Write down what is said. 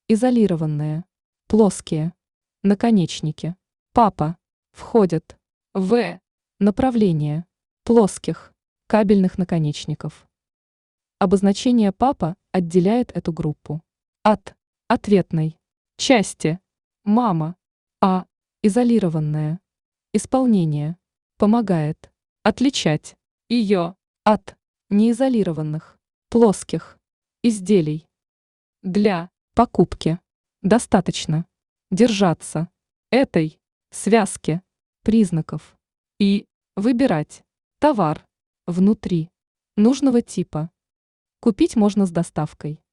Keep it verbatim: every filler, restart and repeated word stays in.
изолированные, плоские, наконечники. Папа входит в направление плоских кабельных наконечников. Обозначение папа отделяет эту группу от ответной части мама, а изолированное исполнение помогает отличать ее от неизолированных плоских изделий. Для покупки достаточно держаться этой связки признаков и выбирать товар внутри нужного типа. Купить можно с доставкой.